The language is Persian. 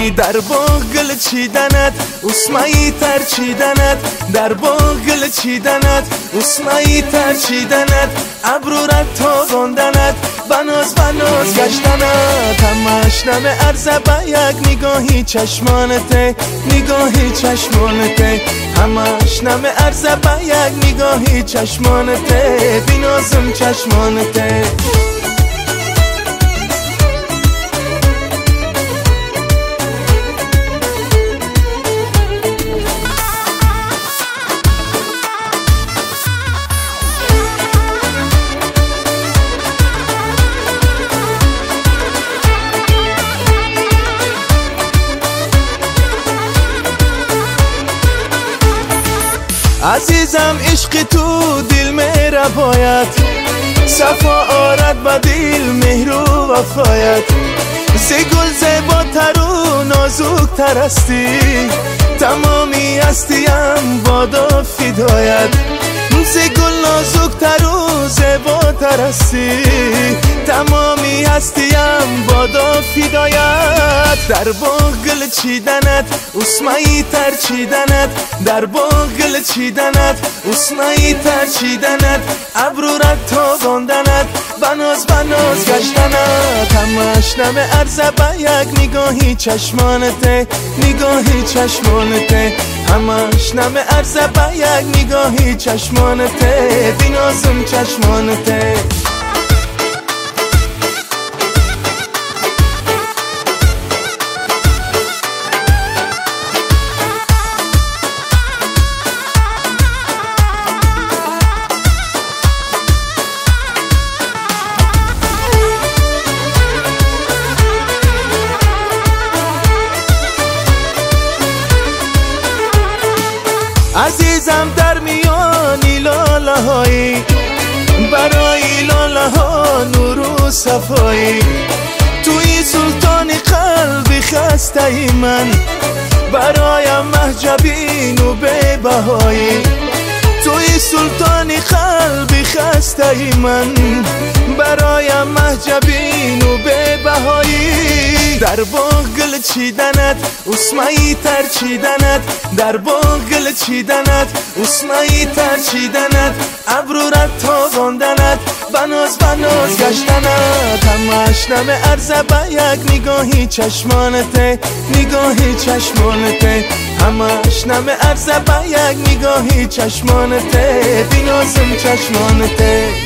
در باغ گل چیدنت اسمایی تر چیدنت در باغ گل چیدنت اسمایی تر چیدنت ابرو رد تاباندنت بناز بناز گشتنت همش نم ارزه به یک نگاهی چشمانته نگاهی چشمانته همش نم ارزه به یک نگاهی چشمانته بینازم چشمانته عزیزم عشق تو دل میره باید صفا آرد با دل مهر و وفایت ز گل زیباتر و نازک تر هستی تمامی هستیم بادا فدایت ز گل نازک تر و زیباتر هستی تمامی هستیم بادا فدایت در باغ گل چیدنت اسمایی تر چیدنت در باغ گل چیدنت اسمایی تر چیدنت ابرو رد تاباندنت بناز بناز گشتنت همش نم ارزه به یک نگاهی چشمانته نگاهی چشمانته همش نم ارزه به یک نگاهی چشمانته بینازم چشمانته عزیزم در میانی لاله هایی برای لاله ها نور و صفایی توی سلطان قلب خسته ای من برایم محجبین و بی بهایی توی سلطان قلب خسته ای من برایم محجبین و بی بهایی در باغ گل چیدنت اسمایی تر چیدنت در باغ گل چیدنت اسمایی تر چیدنت ابرو رد تاباندنت بناز بناز گشتنت همش نم ارزه به یک نگاهی چشمانته نگاهی چشمانته همش نم ارزه به یک نگاهی چشمانته بینازم چشمانته